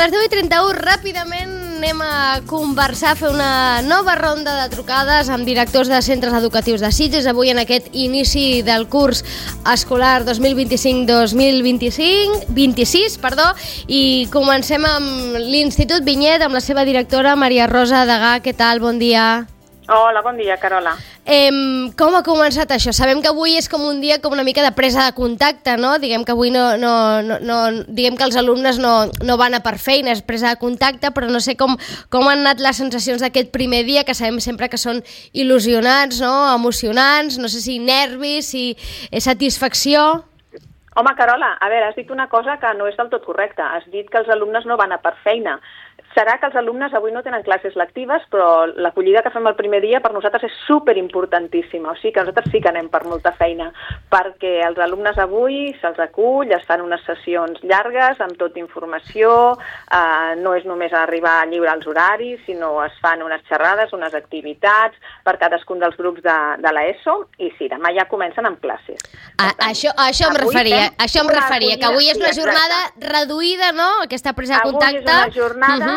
les 10:31, ràpidament anem a conversar, a fer una nova ronda de trucades amb directors de centres educatius de Sitges, avui en aquest inici del curs escolar 2025-2026, i comencem amb l'Institut Vinyet, amb la seva directora Maria Rosa Degà. Què tal? Bon dia. Hola, bon dia, Carola. Com ha començat això? Sabem que avui és com un dia com una mica de presa de contacte, no? Diguem que avui diguem que els alumnes no van a per feina, és presa de contacte, però no sé com han anat les sensacions d'aquest primer dia, que sabem sempre que són il·lusionants, no? Emocionants, no sé si nervis, si satisfacció... Home, Carola, a veure, has dit una cosa que no és del tot correcta. Has dit que els alumnes no van a per feina. Serà que els alumnes avui no tenen classes lectives, però l'acollida que fem el primer dia per nosaltres és superimportantíssima. O sigui que nosaltres sí que anem per molta feina, perquè els alumnes avui se'ls acull, es fan unes sessions llargues amb tota informació, no és només arribar a lliurar els horaris, sinó es fan unes xerrades, unes activitats per cadascun dels grups de l'ESO, i sí, demà ja comencen amb classes. Això em referia, que avui és una jornada reduïda, no?, aquesta presa de contacte. Avui és una jornada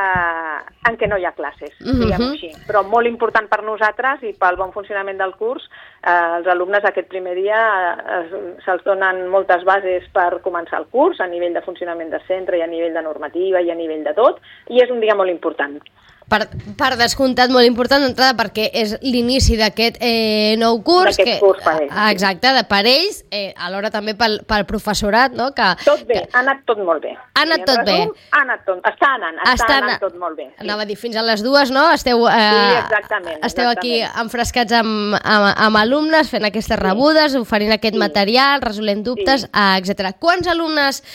en què no hi ha classes, diguem-ho així. Però molt important per nosaltres i pel bon funcionament del curs, els alumnes aquest primer dia se'ls donen moltes bases per començar el curs, a nivell de funcionament de centre i a nivell de normativa i a nivell de tot, i és un dia molt important. Per descomptat, molt important d'entrada, perquè és l'inici d'aquest nou curs. D'aquest curs per ells. Exacte, per ells, alhora també pel professorat, no? Tot bé, ha anat tot molt bé. Ha anat tot bé. Està anant tot molt bé. Anava a dir, fins a les 2, no? Sí, exactament. Esteu aquí enfrescats amb alumnes, fent aquestes rebudes, oferint aquest material, resolent dubtes, etc. Quants alumnes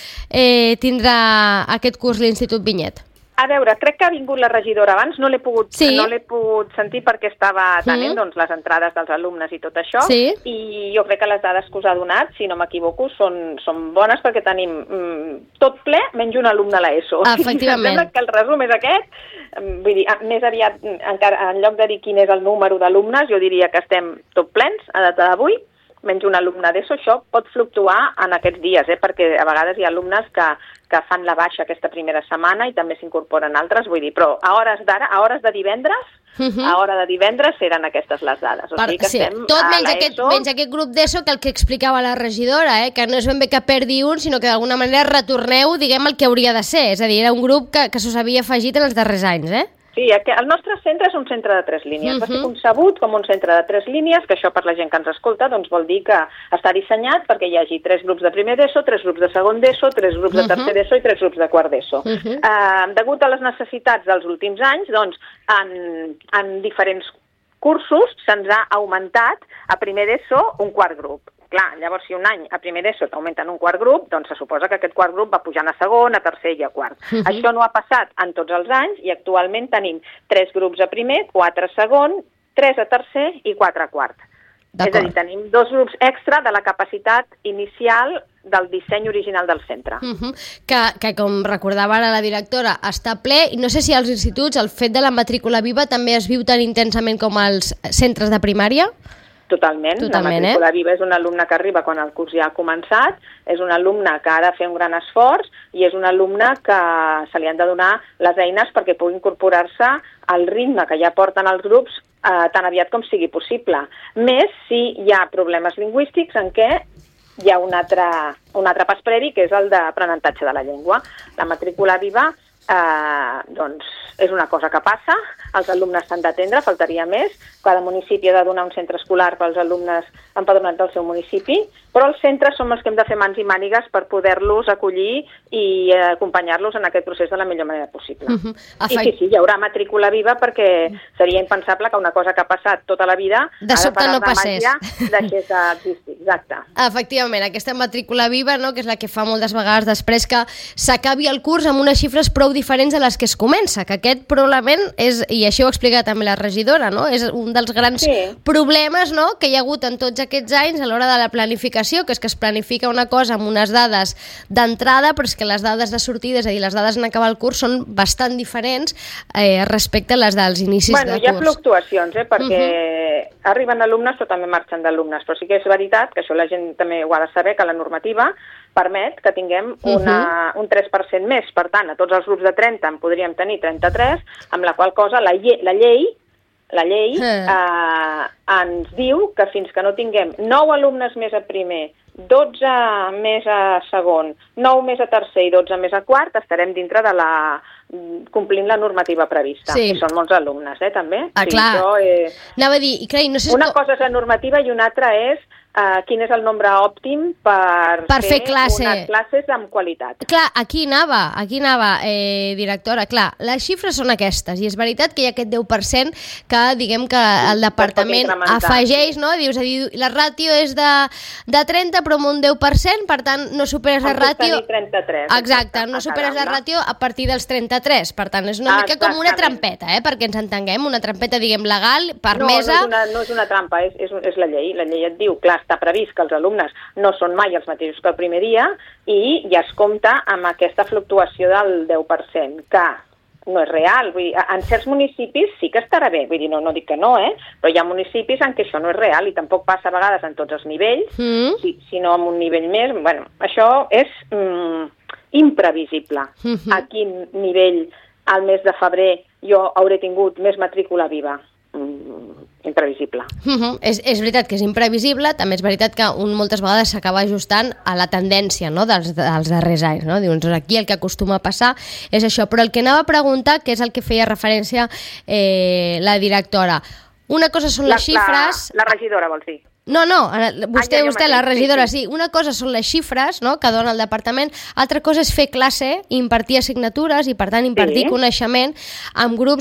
tindrà aquest curs l'Institut Vinyet? A veure, crec que ha vingut la regidora abans, no l'he pogut sentir perquè estava atenent les entrades dels alumnes i tot això, i jo crec que les dades que us ha donat, si no m'equivoco, són bones perquè tenim tot ple menys un alumne a l'ESO. Efectivament. Sembla que el resum és aquest, vull dir, més aviat, encara en lloc de dir quin és el número d'alumnes, jo diria que estem tot plens a data d'avui, menys un alumne d'ESO. Això pot fluctuar en aquests dies, perquè a vegades hi ha alumnes que fan la baixa aquesta primera setmana i també s'incorporen altres, vull dir, però a hores d'ara, a hores de divendres, eren aquestes les dades. O sigui que estem tot menys aquest grup d'ESO, que el que explicava la regidora, que no és ben bé que perdi un, sinó que d'alguna manera retorneu, diguem, el que hauria de ser. És a dir, era un grup que s'us havia afegit en els darrers anys, Sí, el nostre centre és un centre de 3 línies. Va ser concebut com un centre de 3 línies, que això per la gent que ens escolta doncs vol dir que està dissenyat perquè hi hagi 3 grups de primer d'ESO, 3 grups de segon d'ESO, 3 grups de tercer d'ESO i 3 grups de quart d'ESO. Degut a les necessitats dels últims anys, doncs, en diferents cursos se'ns ha augmentat a primer d'ESO un quart grup. Clar, llavors si un any a primer d'ESO t'augmenten un quart grup, doncs se suposa que aquest quart grup va pujant a segon, a tercer i a quart. Això no ha passat en tots els anys i actualment tenim 3 grups a primer, 4 a segon, 3 a tercer i 4 a quart. És a dir, tenim 2 grups extra de la capacitat inicial del disseny original del centre. Que com recordava ara la directora, està ple, i no sé si als instituts el fet de la matrícula viva també es viu tan intensament com als centres de primària? Totalment. La matrícula viva és un alumne que arriba quan el curs ja ha començat, és un alumne que ha de fer un gran esforç i és un alumne que se li han de donar les eines perquè pugui incorporar-se al ritme que ja porten els grups tan aviat com sigui possible. Més si hi ha problemes lingüístics en què hi ha un altre pas previ, que és el d'aprenentatge de la llengua. La matrícula viva doncs és una cosa que passa, els alumnes s'han d'atendre, faltaria més, cada municipi ha de donar un centre escolar pels alumnes empadronats del seu municipi, però els centres som els que hem de fer mans i mànigues per poder-los acollir i acompanyar-los en aquest procés de la millor manera possible. I sí, hi haurà matrícula viva perquè seria impensable que una cosa que ha passat tota la vida de sobte no passés, deixés d'existir. Exacte. Efectivament, aquesta matrícula viva, no, que és la que fa moltes vegades després que s'acabi el curs amb unes xifres prou diferents a les que es comença, que aquest probablement és, i això ho explica també la regidora, no? És un dels grans problemes, no?, que hi ha hagut en tots aquests anys a l'hora de la planificació, que és que es planifica una cosa amb unes dades d'entrada, però és que les dades de sortida, és a dir, les dades en acabar el curs, són bastant diferents respecte a les dels inicis de curs. Hi ha fluctuacions, perquè arriben alumnes però també marxen d'alumnes, però sí que és veritat que això la gent també ho ha de saber, que la normativa permet que tinguem un 3% més. Per tant, a tots els grups de 30 en podríem tenir 33, amb la qual cosa la llei ens diu que fins que no tinguem 9 alumnes més a primer, 12 més a segon, 9 més a tercer i 12 més a quart, estarem dintre de complint la normativa prevista. Sí. I són molts alumnes, també. Clar. Anava a dir, no sé... Una cosa és la normativa i una altra és quin és el nombre òptim per fer classe. Unes classes amb qualitat. Clar, aquí anava, directora. Clar, les xifres són aquestes, i és veritat que hi ha aquest 10% que, diguem que el departament afegeix, no? Dius, la ràtio és de 30, però amb un 10%, per tant, no superes la ràtio... 33. Exacte, no superes la ràtio a partir dels 33. Per tant, és una mica com una trampeta, perquè ens entenguem, una trampeta, diguem, legal, permesa... No és una trampa, és la llei. La llei et diu, clar, està previst que els alumnes no són mai els mateixos que el primer dia i ja es compta amb aquesta fluctuació del 10%, que no és real. Vull dir, en certs municipis sí que estarà bé, vull dir, no dic que no, però hi ha municipis en què això no és real i tampoc passa a vegades en tots els nivells, sinó en un nivell més. Bueno, això és imprevisible. A quin nivell al mes de febrer jo hauré tingut més matrícula viva? Imprevisible. És veritat que és imprevisible, també és veritat que moltes vegades s'acaba ajustant a la tendència, no, dels darrers anys, no? Dius, aquí el que acostuma a passar és això, però el que anava a preguntar, que és el que feia referència la directora, una cosa són les xifres... La regidora, vols dir? No, vostè, la regidora, sí. Una cosa són les xifres, no?, que dona el departament, altra cosa és fer classe, impartir assignatures i, per tant, impartir coneixement amb grups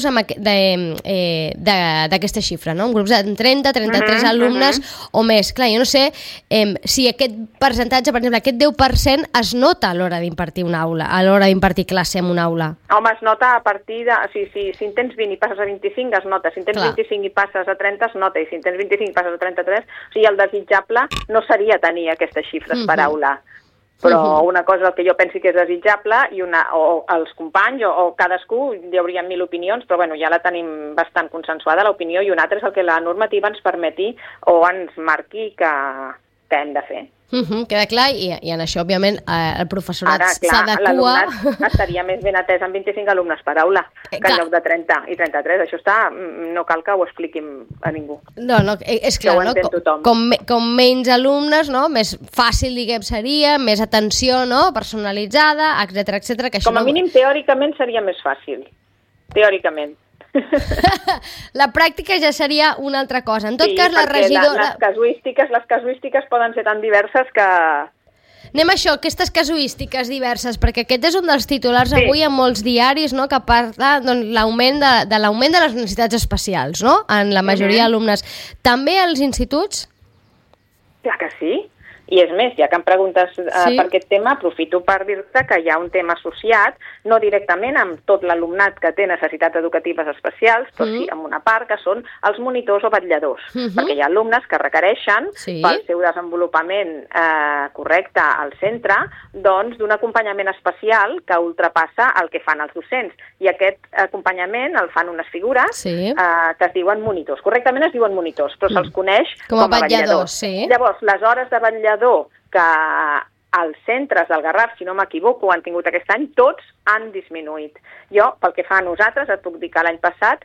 d'aquesta xifra, no?, amb grups de 30, 33 alumnes o més. Clar, jo no sé si aquest percentatge, per exemple, aquest 10% es nota a l'hora d'impartir una aula, a l'hora d'impartir classe en una aula. Home, es nota a partir de... Si en tens 20 i passes a 25, es nota. Si en tens 25 i passes a 30, es nota. I si en tens 25 i passes a 33... I el desitjable no seria tenir aquestes xifres per aula. Però una cosa que jo pensi que és desitjable o els companys o cadascú, hi hauria 1000 opinions, però bueno, ja la tenim bastant consensuada, l'opinió, i una altra és el que la normativa ens permeti o ens marqui que hem de fer. Queda clar, i en això, òbviament, el professorat s'adequa... L'alumnat estaria més ben atès amb 25 alumnes per aula que en lloc de 30 i 33. Això no cal que ho expliquim a ningú. No, és clar, no? Com menys alumnes, no? Més fàcil, diguem, seria, més atenció, no?, personalitzada, etcètera. Com a mínim, teòricament, seria més fàcil. Teòricament. La pràctica ja seria una altra cosa. En tot cas, la regidora... Les casuístiques poden ser tan diverses que... Anem a això, aquestes casuístiques diverses, perquè aquest és un dels titulars avui en molts diaris, no?, que parla de l'augment de les necessitats especials, no?, en la majoria d'alumnes. També als instituts? Clar que sí. I és més, ja que em preguntes per aquest tema, aprofito per dir-te que hi ha un tema associat, no directament amb tot l'alumnat que té necessitats educatives especials, però sí amb una part que són els monitors o vetlladors, perquè hi ha alumnes que requereixen, pel seu desenvolupament correcte al centre, doncs d'un acompanyament especial que ultrapassa el que fan els docents. I aquest acompanyament el fan unes figures que es diuen monitors. Correctament es diuen monitors, però se'ls coneix com a vetlladors. Llavors, les hores de vetllador que als centres del Garraf, si no m'equivoco, han tingut aquest any, tots han disminuït. Jo, pel que fa a nosaltres, et puc dir que l'any passat,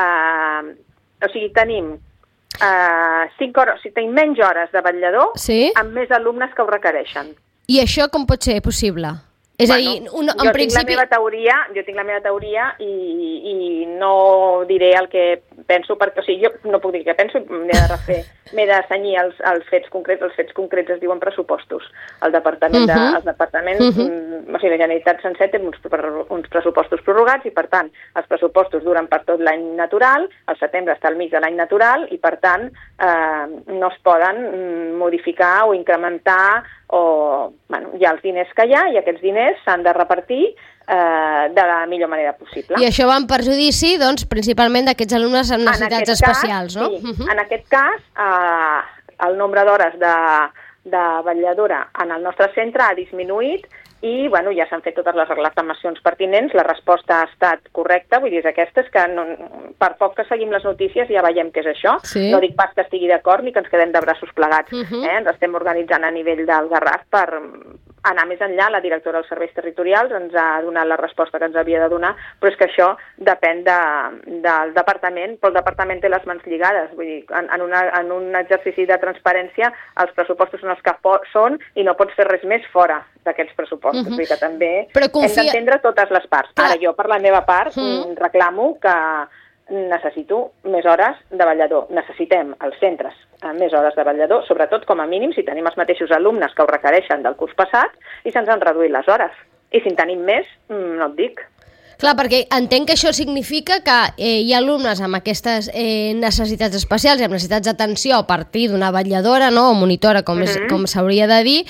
tenim 5 hores, tenim menys hores de vetllador amb més alumnes que ho requereixen. I això com pot ser possible? És a dir, en principi... Jo tinc la meva teoria i no diré el que penso, perquè, o sigui, jo no puc dir el que penso, m'he de cenyir als fets concrets. Els fets concrets es diuen pressupostos. El departament, o sigui, la Generalitat sencer té uns pressupostos prorrogats i, per tant, els pressupostos duren per tot l'any natural, el setembre està al mig de l'any natural i, per tant, no es poden modificar o incrementar hi ha els diners que hi ha i aquests diners s'han de repartir de la millor manera possible. I això va en perjudici, doncs, principalment d'aquests alumnes amb necessitats especials, no? Sí. En aquest cas, el nombre d'hores de vetlladora en el nostre centre ha disminuït i ja s'han fet totes les reclamacions pertinents, la resposta ha estat correcta, vull dir, és aquesta, és que per poc que seguim les notícies ja veiem què és això. No dic pas que estigui d'acord ni que ens quedem de braços plegats. Ens estem organitzant a nivell del Garraf per anar més enllà. La directora dels serveis territorials ens ha donat la resposta que ens havia de donar, però és que això depèn del departament, però el departament té les mans lligades. Vull dir, en un exercici de transparència els pressupostos són els que són i no pots fer res més fora d'aquests pressupostos. Vull dir que també hem d'entendre totes les parts. Ara jo, per la meva part, reclamo que necessito més hores de vetllador. Necessitem als centres més hores de vetllador, sobretot com a mínim si tenim els mateixos alumnes que ho requereixen del curs passat i se'ns han reduït les hores. I si en tenim més, no et dic. Clar, perquè entenc que això significa que hi ha alumnes amb aquestes necessitats especials i amb necessitats d'atenció a partir d'una vetlladora, no, o monitora, com s'hauria de dir,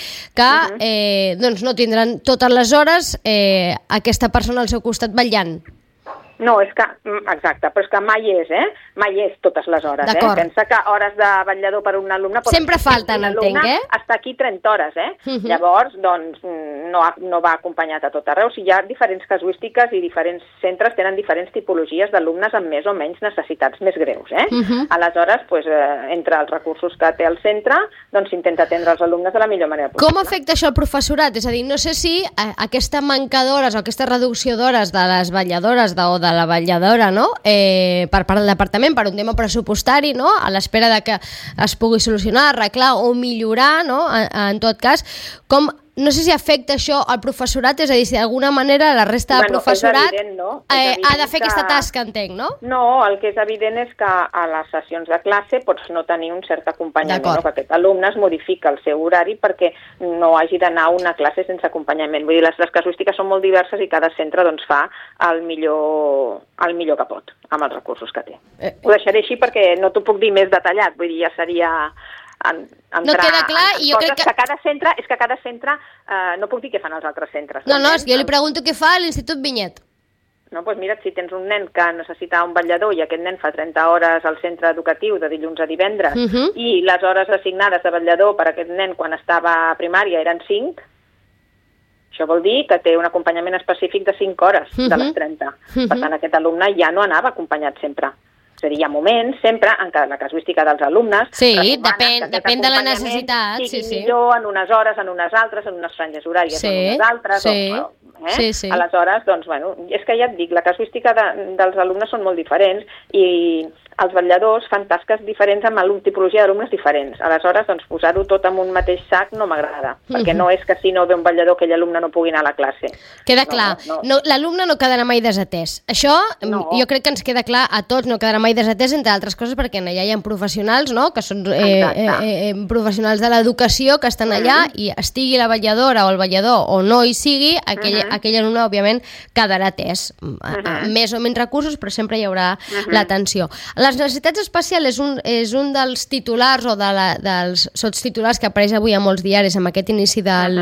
que no tindran totes les hores aquesta persona al seu costat vetllant. No, és que, exacte, però és que mai és, mai és totes les hores, Pensa que hores de vetllador per un alumne... Sempre falten, entenc, Està aquí 30 hores, Llavors, doncs, no va acompanyat a tot arreu. O sigui, hi ha diferents casuístiques i diferents centres tenen diferents tipologies d'alumnes amb més o menys necessitats més greus, Aleshores, doncs, entre els recursos que té el centre, doncs s'intenta atendre els alumnes de la millor manera possible. Com afecta això al professorat? És a dir, no sé si aquesta manca d'hores o aquesta reducció d'hores de les vetlladores o de la vetlladora, no? Per part del departament, per un tema pressupostari, no? A l'espera de que es pugui solucionar, arreglar o millorar, no? En tot cas, no sé si afecta això al professorat, és a dir, si d'alguna manera la resta del professorat és evident, no? Ha de fer aquesta tasca, entenc, no? No, el que és evident és que a les sessions de classe pots no tenir un cert acompanyament, no? Que aquest alumne es modifica el seu horari perquè no hagi d'anar a una classe sense acompanyament. Vull dir, les casuístiques són molt diverses i cada centre doncs, fa el millor que pot amb els recursos que té. Ho deixaré així perquè no t'ho puc dir més detallat, vull dir, ja seria... No queda clar i jo crec que... cada centre no puc dir què fan els altres centres. No, jo li pregunto què fa l'Institut Vinyet. No, doncs mira, si tens un nen que necessita un vetllador i aquest nen fa 30 hores al centre educatiu de dilluns a divendres i les hores assignades de vetllador per a aquest nen quan estava a primària eren 5, això vol dir que té un acompanyament específic de 5 hores de les 30. Per tant, aquest alumne ja no anava acompanyat sempre. Hi ha moments, sempre, en què la casuística dels alumnes... Sí, depèn de la necessitat. Sigui millor en unes hores, en unes altres, en unes franges horàries, en unes altres... Aleshores, doncs, és que ja et dic, la casuística dels alumnes són molt diferents i els vetlladors fan tasques diferents amb tipologia d'alumnes diferents. Aleshores, doncs, posar-ho tot en un mateix sac no m'agrada, perquè no és que si no ve un vetllador aquell alumne no pugui anar a la classe. Queda clar, l'alumne no quedarà mai desatès. Això jo crec que ens queda clar a tots, no quedarà mai desatès, entre altres coses, perquè allà hi ha professionals, no?, que són professionals de l'educació que estan allà i estigui la vetlladora o el vetllador o no hi sigui, aquell alumne, òbviament, quedarà atès. Més o menys recursos, però sempre hi haurà l'atenció. Les necessitats especials és un dels titulars o dels sotstitulars que apareix avui a molts diaris amb aquest inici del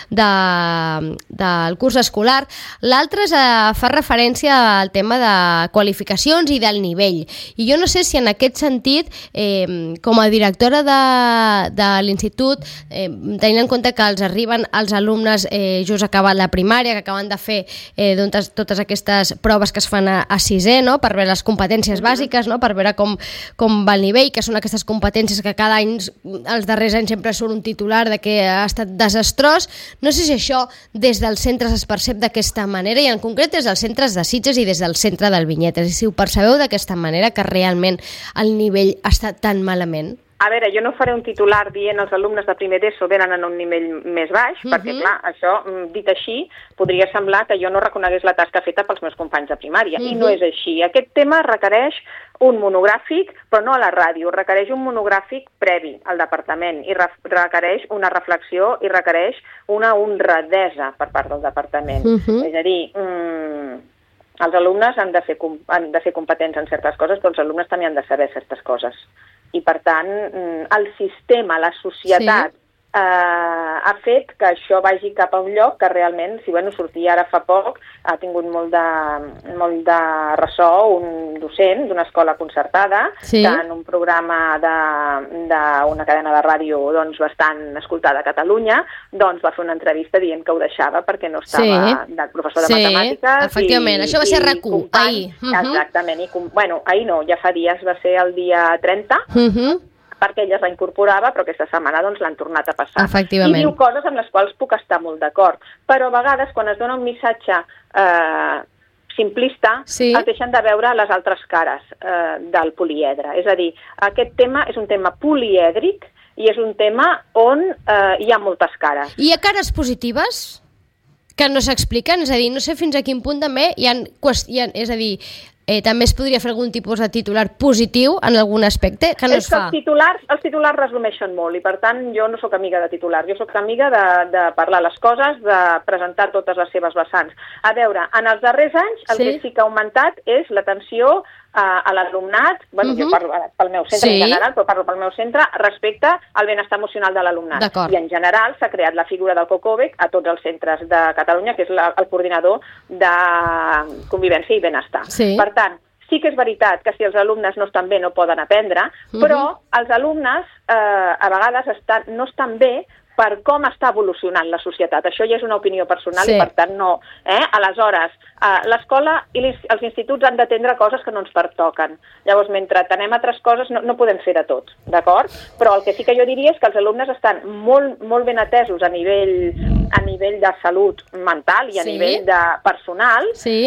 curs escolar. L'altre fa referència al tema de qualificacions i del nivell. I jo no sé si en aquest sentit, com a directora de l'institut, tenint en compte que els arriben els alumnes just acabat la primària, que acaben de fer totes aquestes proves que es fan a sisè, no?, per veure les competències bàsiques, no?, per veure com va el nivell, que són aquestes competències que cada any, els darrers anys sempre surt un titular de que ha estat desastrós. No sé si això des dels centres es percep d'aquesta manera i en concret des dels centres de Sitges i des del centre del Vinyet. Si ho percebeu d'aquesta manera, que realment el nivell està tan malament. A veure, jo no faré un titular dient els alumnes de primer d'ESO venen en un nivell més baix, perquè, clar, això, dit així, podria semblar que jo no reconegués la tasca feta pels meus companys de primària, i no és així. Aquest tema requereix un monogràfic, però no a la ràdio, requereix un monogràfic previ al departament, i requereix una reflexió i requereix una honradesa per part del departament. És a dir, els alumnes han de ser competents en certes coses, però els alumnes també han de saber certes coses. I, per tant, el sistema, la societat, ha fet que això vagi cap a un lloc que realment, si sortia ara fa poc, ha tingut molt de ressò un docent d'una escola concertada, que en un programa d'una cadena de ràdio bastant escoltada a Catalunya, va fer una entrevista dient que ho deixava perquè no estava del professor de matemàtiques. Efectivament, això va ser RAC1, ahir. Exactament, ahir no, ja fa dies, va ser el dia 30, perquè ella es reincorporava, però aquesta setmana l'han tornat a passar. Efectivament. I diu coses amb les quals puc estar molt d'acord, però a vegades quan es dona un missatge simplista, es deixen de veure les altres cares del poliedre. És a dir, aquest tema és un tema polièdric i és un tema on hi ha moltes cares. Hi ha cares positives que no s'expliquen? És a dir, no sé fins a quin punt també hi ha qüestions, és a dir, també es podria fer algun tipus de titular positiu en algun aspecte que no es fa. Els titulars resumeixen molt i per tant jo no sóc amiga de titulars, jo sóc amiga de parlar les coses, de presentar totes les seves vessants. A veure, en els darrers anys el que sí que ha augmentat és l'atenció a l'alumnat, jo parlo pel meu centre en general, però parlo pel meu centre respecte al benestar emocional de l'alumnat. I en general s'ha creat la figura del COCOBEC a tots els centres de Catalunya, que és el coordinador de convivència i benestar. Per tant, sí que és veritat que si els alumnes no estan bé no poden aprendre, però els alumnes a vegades no estan bé per com està evolucionant la societat. Això ja és una opinió personal i per tant no. Aleshores, l'escola i els instituts han d'atendre coses que no ens pertoquen. Llavors, mentre atenem altres coses, no podem fer de tot, d'acord? Però el que sí que jo diria és que els alumnes estan molt, molt ben atesos a nivell de salut mental i a nivell de personal,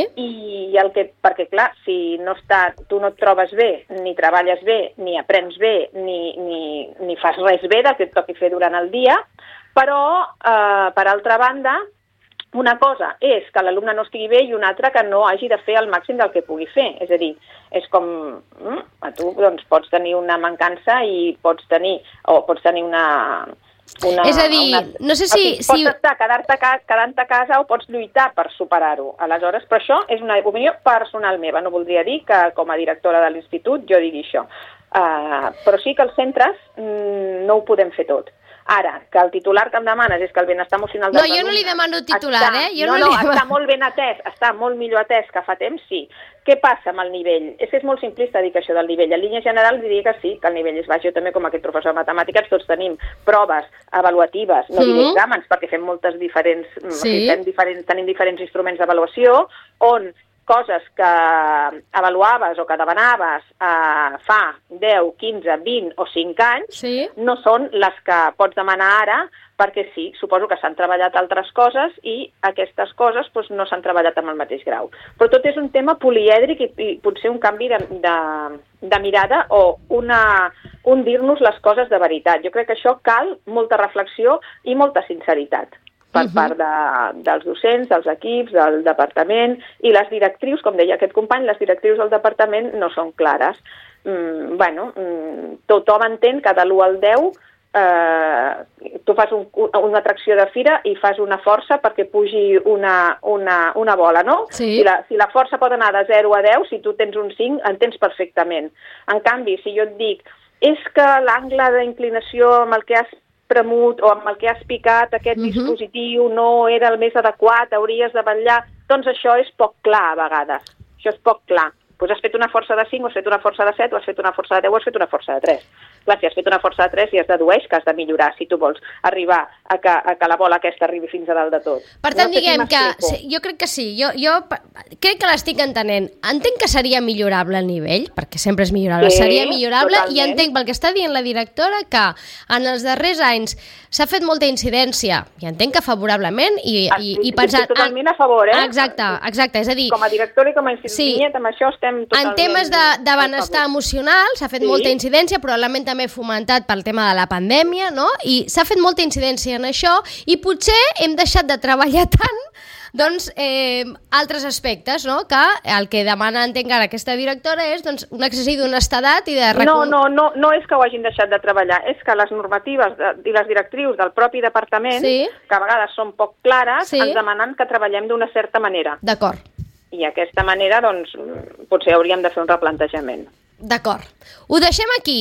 perquè clar, si tu no et trobes bé, ni treballes bé, ni aprens bé, ni fas res bé del que et toqui fer durant el dia, però, per altra banda, una cosa és que l'alumne no estigui bé i una altra que no hagi de fer el màxim del que pugui fer. És a dir, és com tu pots tenir una mancança i pots tenir una... És a dir, no sé si... Pots estar quedant-te a casa o pots lluitar per superar-ho. Aleshores, però això és una opinió personal meva. No voldria dir que com a directora de l'institut jo digui això. Però sí que els centres no ho podem fer tot. Ara, que el titular que em demanes és que el benestar emocional dels alumnes... No, jo no li demano titular, està molt ben atès, està molt millor atès que fa temps, sí. Què passa amb el nivell? És que és molt simplista dir que això del nivell. En línies generals diria que sí, que el nivell és baix. Jo també, com aquest professor de matemàtiques, tots tenim proves avaluatives, no diré exàmens, perquè fem moltes diferents... Tenim diferents instruments d'avaluació, on coses que avaluaves o que demanaves fa 10, 15, 20 o 5 anys no són les que pots demanar ara, perquè sí, suposo que s'han treballat altres coses i aquestes coses no s'han treballat amb el mateix grau. Però tot és un tema polièdric i potser un canvi de mirada o un dir-nos les coses de veritat. Jo crec que això cal molta reflexió i molta sinceritat per part dels docents, dels equips, del departament, i les directrius, com deia aquest company, les directrius del departament no són clares. Tothom entén que de l'1 al 10 tu fas una atracció de fira i fas una força perquè pugi una bola, no? Si la força pot anar de 0 a 10, si tu tens un 5, en tens perfectament. En canvi, si jo et dic és que l'angle d'inclinació amb el que has premut o amb el que has picat aquest dispositiu no era el més adequat, hauries de vetllar, doncs això és poc clar a vegades. Això és poc clar. Doncs has fet una força de 5, o has fet una força de 7, o has fet una força de 10, o has fet una força de 3. Clar, si has fet una força de 3 ja es dedueix que has de millorar si tu vols arribar a que la bola aquesta arribi fins a dalt de tot. Per tant, diguem que jo crec que sí, jo crec que l'estic entenent. Entenc que seria millorable el nivell, perquè sempre és millorable, seria millorable, i entenc pel que està dient la directora que en els darrers anys s'ha fet molta incidència, i entenc que favorablement, i pensant... Totalment a favor, Exacte, és a dir... Com a directora i com a institut, amb això estem totalment... En temes de benestar emocional s'ha fet molta incidència, probablement també fomentat pel tema de la pandèmia, no? I s'ha fet molta incidència en això i potser hem deixat de treballar tant altres aspectes, no? Que el que demana, entenc ara, aquesta directora és un exercici d'honestedat i de... No és que ho hagin deixat de treballar, és que les normatives i les directrius del propi departament, que a vegades són poc clares, ens demanen que treballem d'una certa manera. D'acord. I aquesta manera, potser hauríem de fer un replantejament. D'acord. Ho deixem aquí.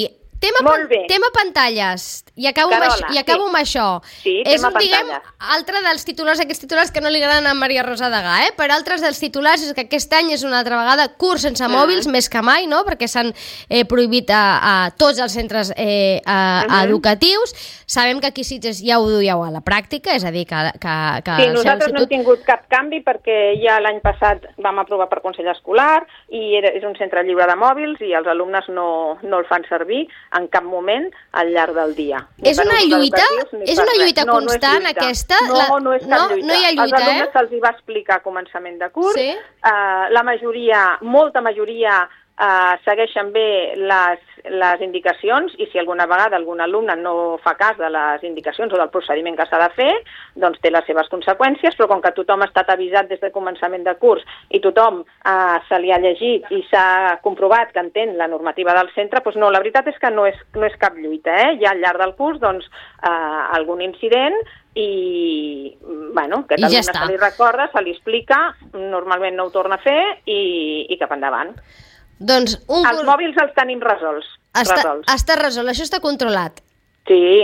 tema pantalles, i acabo amb això. Sí, tema pantalles. Altre dels titulars, aquests titulars que no li agraden a Maria Rosa Degà, per altres dels titulars és que aquest any és una altra vegada curs sense mòbils, més que mai, no? Perquè s'han prohibit a tots els centres educatius. Sabem que aquí a Sitges ja ho duieu a la pràctica, és a dir, que sí, nosaltres no hem tingut cap canvi perquè ja l'any passat vam aprovar per Consell Escolar i és un centre lliure de mòbils i els alumnes no el fan servir en cap moment al llarg del dia. És una lluita? És una lluita constant aquesta? No és cap lluita. No hi ha lluita, als alumnes se'ls hi va explicar a començament de curs. Sí? La majoria, molta majoria, segueixen bé les indicacions i si alguna vegada algun alumne no fa cas de les indicacions o del procediment que s'ha de fer, doncs té les seves conseqüències, però com que tothom ha estat avisat des de començament de curs i tothom se li ha llegit i s'ha comprovat que entén la normativa del centre, doncs no, la veritat és que no és cap lluita. Ja al llarg del curs doncs, algun incident i bueno, que l'alumne se li recorda, se li explica, normalment no ho torna a fer i cap endavant. Doncs els mòbils els tenim resolts. Està resolt, això està controlat. Sí.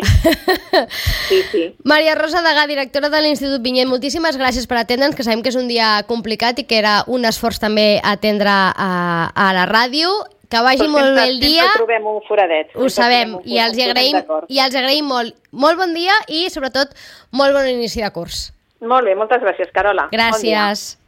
Maria Rosa Degà, directora de l'Institut Vinyet, moltíssimes gràcies per atendre'ns, que sabem que és un dia complicat i que era un esforç també atendre a la ràdio. Que vagi molt bé el dia. Sempre trobem un foradet. Ho sabem, i els agraïm molt. Molt bon dia i, sobretot, molt bon inici de curs. Molt bé, moltes gràcies, Carola. Gràcies.